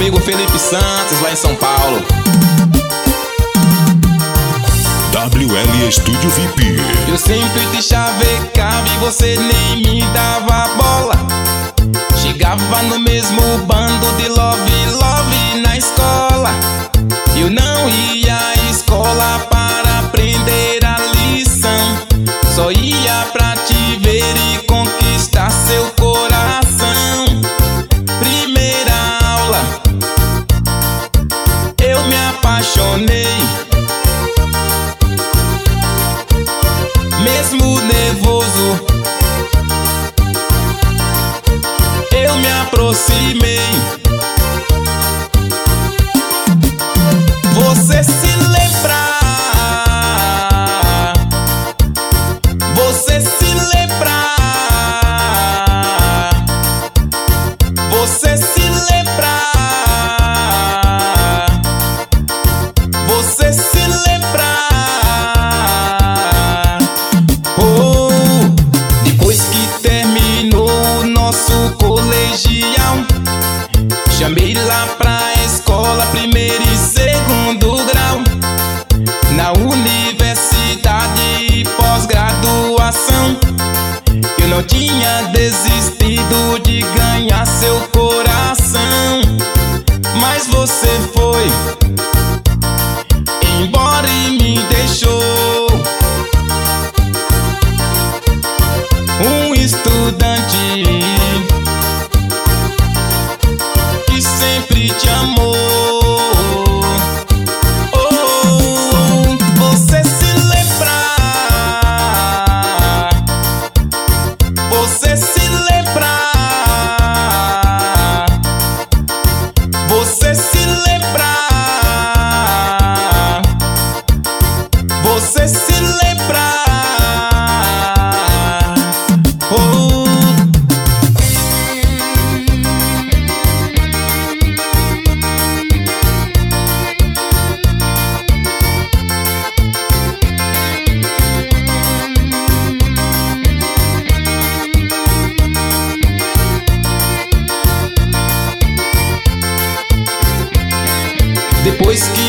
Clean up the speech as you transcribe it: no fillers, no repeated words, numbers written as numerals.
amigo Felipe Santos, lá em São Paulo. WL Estúdio VIP. Eu sempre te chavecava e você nem me dava bola. Chegava no mesmo bando de love na escola. Eu não ia à escola para aprender a lição, só ia pra te ver e conquistar seu coração. Primeira aula, eu me apaixonei. Mesmo nervoso, eu me aproximei. Você se lembra? Você se lembra? Você se lembra? Você se lembra? Depois que terminou o nosso colegial, chamei lá pra escola, primeiro e segundo grau. Na universidade e pós-graduação, eu não tinha desistido de ganhar seu coração. Mas você foi embora e me deixou um estudante que sempre te amou. Você se lembra? Você se lembra? Você se lembra? Você se lembra? Depois que